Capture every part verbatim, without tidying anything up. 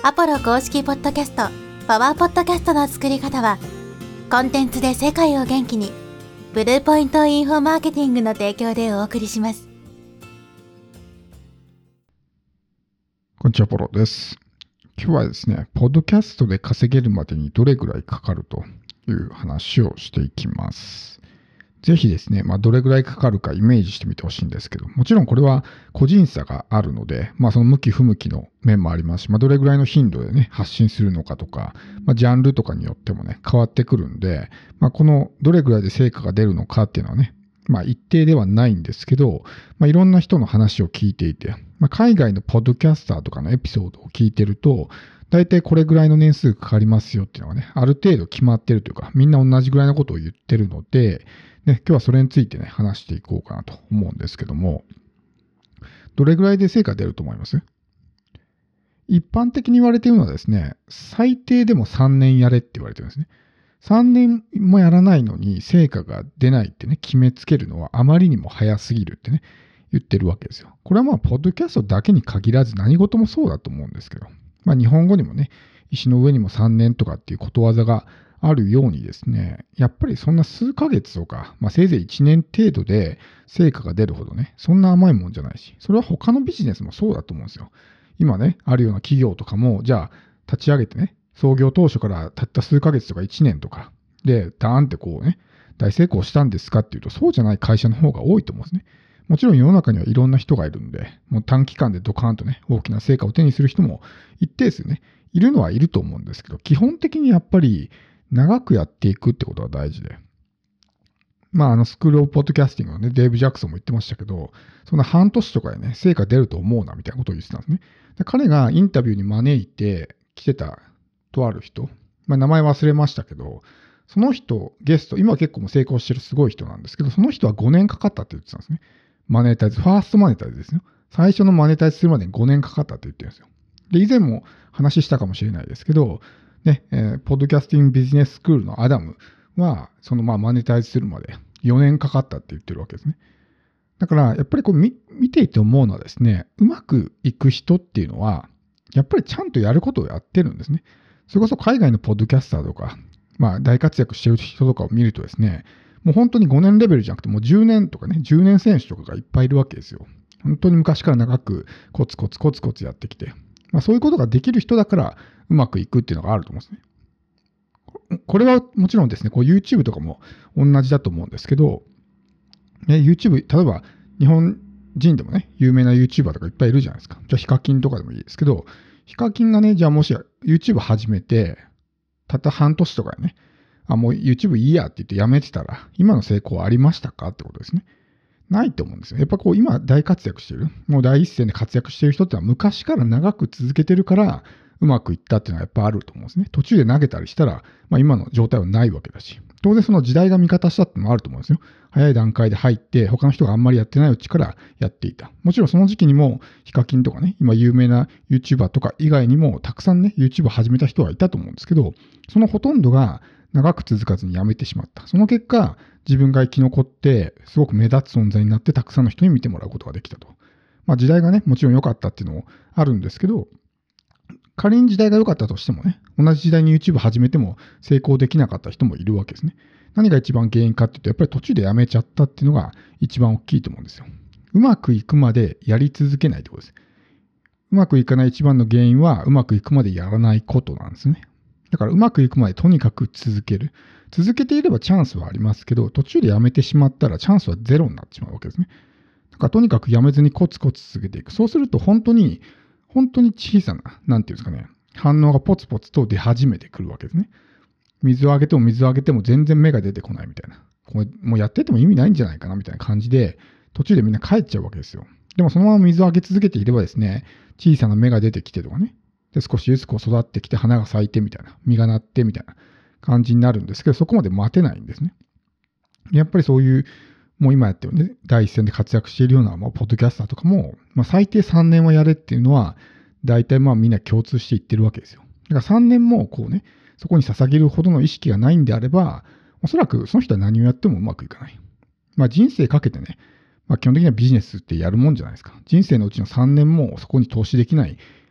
アポロ公式ポッドキャスト、パワーポッドキャストの作り方は、コンテンツで世界を元気に、ブルーポイントインフォマーケティングの提供でお送りします。 こんにちは、ポロです。今日はですね、ポッドキャストで稼げるまでにどれぐらいかかるという話をしていきます。ぜひですね、まあ、どれぐらいかかるかイメージしてみてほしいんですけど、もちろんこれは個人差があるので、まあ、その向き不向きの面もありますし、まあ、どれぐらいの頻度でね、発信するのかとか、まあ、ジャンルとかによってもね、変わってくるんで、まあ、このどれぐらいで成果が出るのかっていうのはね、まあ、一定ではないんですけど、まあ、いろんな人の話を聞いていて、まあ、海外のポッドキャスターとかのエピソードを聞いてると、大体これぐらいの年数かかりますよっていうのがね、ある程度決まってるというか、みんな同じぐらいのことを言ってるので、ね、今日はそれについてね、話していこうかなと思うんですけども、どれぐらいで成果出ると思います？一般的に言われているのはですね、最低でもさんねんやれって言われてるんですね。さんねんもやらないのに成果が出ないってね、決めつけるのはあまりにも早すぎるってね、言ってるわけですよ。これはまあ、ポッドキャストだけに限らず何事もそうだと思うんですけど、まあ日本語にもね、石の上にもさんねんとかっていうことわざがあるようにですね、やっぱりそんな数ヶ月とか、まあ、せいぜいいちねん程度で成果が出るほどね、そんな甘いもんじゃないし、それは他のビジネスもそうだと思うんですよ。今ね、あるような企業とかも、じゃあ立ち上げてね、創業当初からたった数ヶ月とかいちねんとかで、ダーンってこうね、大成功したんですかっていうと、そうじゃない会社の方が多いと思うんですね。もちろん世の中にはいろんな人がいるんで、もう短期間でドカーンとね、大きな成果を手にする人も一定数ね、いるのはいると思うんですけど、基本的にやっぱり長くやっていくってことが大事で。まあ、あの、スクールオブポッドキャスティングのね、デーブ・ジャクソンも言ってましたけど、そんな半年とかでね、成果出ると思うな、みたいなことを言ってたんですね。で彼がインタビューに招いて来てたとある人、まあ、名前忘れましたけど、その人、ゲスト、今は結構もう成功してるすごい人なんですけど、その人はごねんかかったって言ってたんですね。マネタイズ、ファーストマネタイズですよ。最初のマネタイズするまでにごねんかかったって言ってるんですよ。で、以前も話したかもしれないですけど、ね、えー、ポッドキャスティングビジネススクールのアダムは、そのまあマネタイズするまでよねんかかったって言ってるわけですね。だから、やっぱりこう見、見ていて思うのはですね、うまくいく人っていうのは、やっぱりちゃんとやることをやってるんですね。それこそ海外のポッドキャスターとか、まあ大活躍してる人とかを見るとですね、もう本当にごねんレベルじゃなくて、もうじゅうねんとかね、じゅうねん選手とかがいっぱいいるわけですよ。本当に昔から長くコツコツコツコツやってきて、まあそういうことができる人だからうまくいくっていうのがあると思うんですね。これはもちろんですね、こう YouTube とかも同じだと思うんですけど、ね、YouTube、例えば日本人でもね、有名な YouTuber とかいっぱいいるじゃないですか。じゃあヒカキンとかでもいいですけど、ヒカキンがね、じゃあもし YouTube 始めて、たった半年とかね、あ、もう YouTube いいやって言ってやめてたら、今の成功はありましたかってことですね。ないと思うんですよ。やっぱこう今大活躍してる、もう第一線で活躍してる人ってのは昔から長く続けてるからうまくいったっていうのはやっぱあると思うんですね。途中で投げたりしたら、まあ、今の状態はないわけだし、当然その時代が味方したっていうのもあると思うんですよ。早い段階で入って他の人があんまりやってないうちからやっていた。もちろんその時期にもヒカキンとかね、今有名な YouTuber とか以外にもたくさんね、YouTube を始めた人はいたと思うんですけど、そのほとんどが長く続かずに辞めてしまった。その結果、自分が生き残って、すごく目立つ存在になって、たくさんの人に見てもらうことができたと。まあ時代がね、もちろん良かったっていうのもあるんですけど、仮に時代が良かったとしてもね、同じ時代に YouTube 始めても成功できなかった人もいるわけですね。何が一番原因かっていうと、やっぱり途中で辞めちゃったっていうのが一番大きいと思うんですよ。うまくいくまでやり続けないってことです。うまくいかない一番の原因は、うまくいくまでやらないことなんですね。だからうまくいくまでとにかく続ける。続けていればチャンスはありますけど、途中でやめてしまったらチャンスはゼロになってしまうわけですね。だからとにかくやめずにコツコツ続けていく。そうすると本当に、本当に小さな、なんていうんですかね、反応がポツポツと出始めてくるわけですね。水をあげても水をあげても全然芽が出てこないみたいな。これもうやってても意味ないんじゃないかなみたいな感じで、途中でみんな帰っちゃうわけですよ。でもそのまま水をあげ続けていればですね、小さな芽が出てきてとかね、で少しずつこう育ってきて花が咲いてみたいな、実がなってみたいな感じになるんですけど、そこまで待てないんですね。やっぱりそういう、もう今やってるね、第一線で活躍しているような、まあ、ポッドキャスターとかも、まあ、最低さんねんはやれっていうのは、大体まあみんな共通して言ってるわけですよ。だからさんねんもこうね、そこに捧げるほどの意識がないんであれば、おそらくその人は何をやってもうまくいかない。まあ人生かけてね、まあ基本的にはビジネスってやるもんじゃないですか。人生のうちのさんねんもそこに投資できない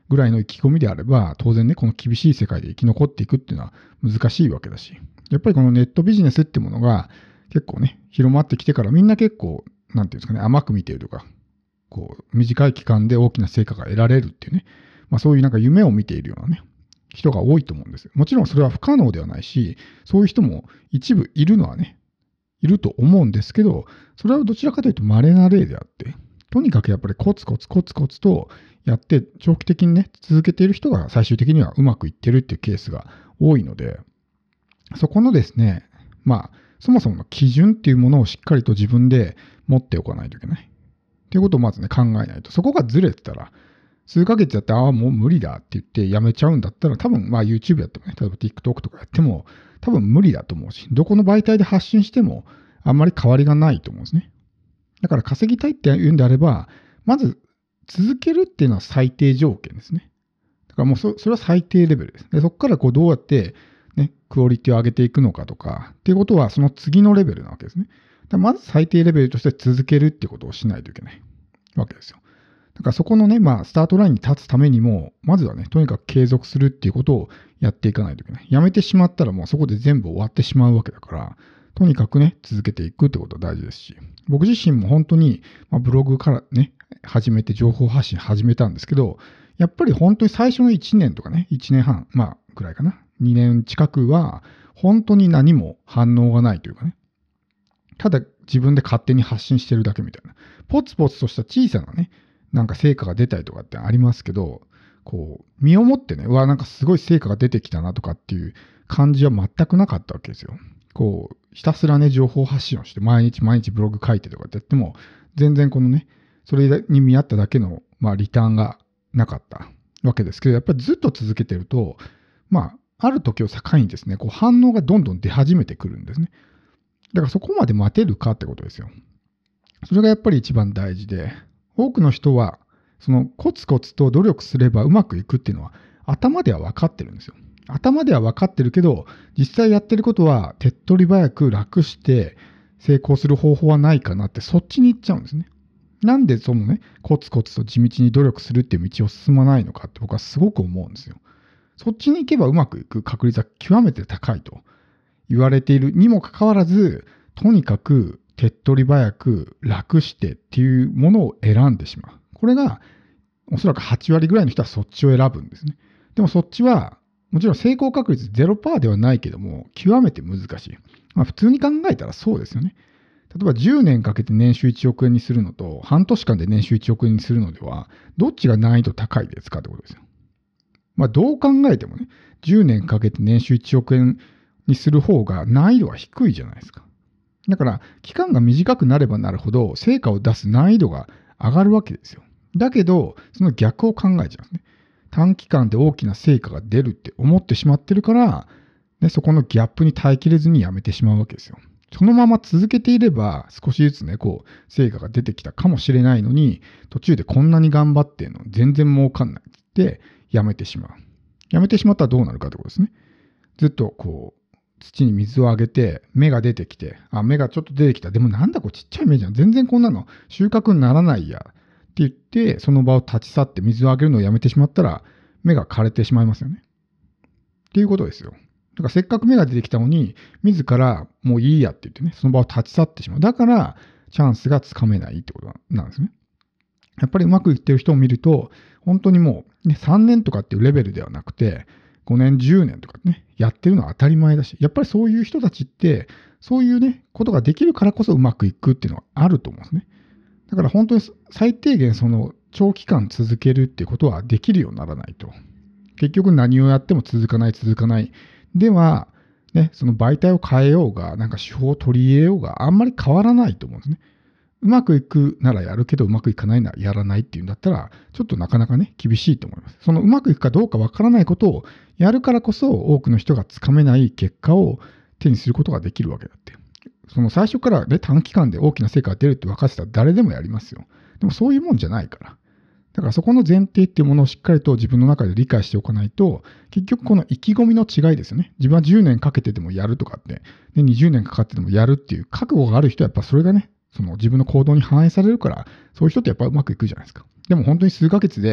ぐらいの意気込みであれば、当然ね、この厳しい世界で生き残っていくっていうのは難しいわけだし、やっぱりこのネットビジネスっていうものが結構ね、広まってきてからみんな結構、なんていうんですかね、甘く見ているとか、こう、短い期間で大きな成果が得られるっていうね、まあそういうなんか夢を見ているようなね、人が多いと思うんですよ。もちろんそれは不可能ではないし、そういう人も一部いるのはね、いると思うんですけど、それはどちらかというと稀な例であって、とにかくやっぱりコツコツコツコツとやって長期的にね、続けている人が最終的にはうまくいってるっていうケースが多いので、そこのですね、まあ、そもそもの基準っていうものをしっかりと自分で持っておかないといけない。っていうことをまずね、考えないと。そこがずれてたら、数ヶ月やって、ああ、もう無理だって言ってやめちゃうんだったら、多分、まあ YouTube やってもね、例えば TikTok とかやっても、多分無理だと思うし、どこの媒体で発信しても、あんまり変わりがないと思うんですね。だから稼ぎたいって言うんであれば、まず続けるっていうのは最低条件ですね。だからもう そ, それは最低レベルです。でそこからこうどうやって、ね、クオリティを上げていくのかとか、っていうことはその次のレベルなわけですね。だからまず最低レベルとして続けるっていうことをしないといけないわけですよ。だからそこのね、まあ、スタートラインに立つためにも、まずはね、とにかく継続するっていうことをやっていかないといけない。やめてしまったらもうそこで全部終わってしまうわけだから、とにかくね、続けていくってことは大事ですし、僕自身も本当に、まあ、ブログからね、始めて情報発信始めたんですけど、やっぱり本当に最初のいちねんとかね、いちねんはん、まあ、ぐらいかな、にねん近くは、本当に何も反応がないというかね、ただ自分で勝手に発信してるだけみたいな、ポツポツとした小さなね、なんか成果が出たりとかってありますけど、こう、身をもってね、うわ、なんかすごい成果が出てきたなとかっていう感じは全くなかったわけですよ。こう、ひたすらね、情報発信をして、毎日毎日ブログ書いてとかってやっても、全然このね、それに見合っただけの、まあ、リターンがなかったわけですけど、やっぱりずっと続けてると、まあ、ある時を境にですね、こう反応がどんどん出始めてくるんですね。だからそこまで待てるかってことですよ。それがやっぱり一番大事で、多くの人は、そのコツコツと努力すればうまくいくっていうのは頭では分かってるんですよ。頭では分かってるけど、実際やってることは手っ取り早く楽して成功する方法はないかなってそっちに行っちゃうんですね。なんでそのね、コツコツと地道に努力するっていう道を進まないのかって僕はすごく思うんですよ。そっちに行けばうまくいく確率は極めて高いと言われているにもかかわらず、とにかく手っ取り早く楽してっていうものを選んでしまう。これがおそらくはちわりぐらいの人はそっちを選ぶんですね。でもそっちはもちろん成功確率 ゼロパーセント ではないけども極めて難しい。まあ普通に考えたらそうですよね。例えばじゅうねんかけて年収いちおくえんにするのと半年間で年収いちおくえんにするのではどっちが難易度高いですかってことですよ。まあどう考えてもね、じゅうねんかけて年収いちおくえんにする方が難易度は低いじゃないですか。だから期間が短くなればなるほど成果を出す難易度が上がるわけですよ。だけどその逆を考えちゃうんですね。短期間で大きな成果が出るって思ってしまってるから、ね、そこのギャップに耐えきれずにやめてしまうわけですよ。そのまま続けていれば少しずつね、こう成果が出てきたかもしれないのに、途中でこんなに頑張ってんの全然儲かんないってやめてしまう。やめてしまったらどうなるかってことですね。ずっとこう土に水をあげて芽が出てきて、あ、芽がちょっと出てきた。でもなんだこれちっちゃい芽じゃん。全然こんなの収穫にならないや。って言って、その場を立ち去って水をあげるのをやめてしまったら、芽が枯れてしまいますよね。っていうことですよ。だからせっかく芽が出てきたのに、自らもういいやって言ってね、その場を立ち去ってしまう。だから、チャンスがつかめないってことなんですね。やっぱりうまくいってる人を見ると、本当にもう、ね、さんねんとかっていうレベルではなくて、ごねん、じゅうねんとかね、やってるのは当たり前だし、やっぱりそういう人たちって、そういうね、ことができるからこそうまくいくっていうのはあると思うんですね。だから本当に最低限その長期間続けるっていうことはできるようにならないと。結局何をやっても続かない続かない。では、ね、その媒体を変えようが、なんか手法を取り入れようがあんまり変わらないと思うんですね。うまくいくならやるけどうまくいかないならやらないっていうんだったら、ちょっとなかなかね、厳しいと思います。そのうまくいくかどうかわからないことをやるからこそ多くの人がつかめない結果を手にすることができるわけだって。その最初からね、短期間で大きな成果が出るって分かってたら誰でもやりますよ。でもそういうもんじゃないから。だからそこの前提っていうものをしっかりと自分の中で理解しておかないと、結局この意気込みの違いですよね。自分はじゅうねんかけてでもやるとかって、ね、にじゅうねんかかってでもやるっていう覚悟がある人はやっぱそれがね、その自分の行動に反映されるから、そういう人ってやっぱうまくいくじゃないですか。でも本当に数ヶ月で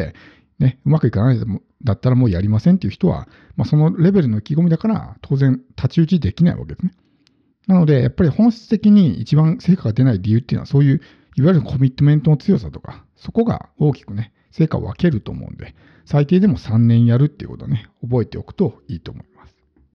ね、うまくいかないだったらもうやりませんっていう人は、まあ、そのレベルの意気込みだから当然太刀打ちできないわけですね。なので、やっぱり本質的に一番成果が出ない理由っていうのは、そういういわゆるコミットメントの強さとか、そこが大きくね、成果を分けると思うんで、最低でもさんねんやるっていうことをね、覚えておくといいと思います。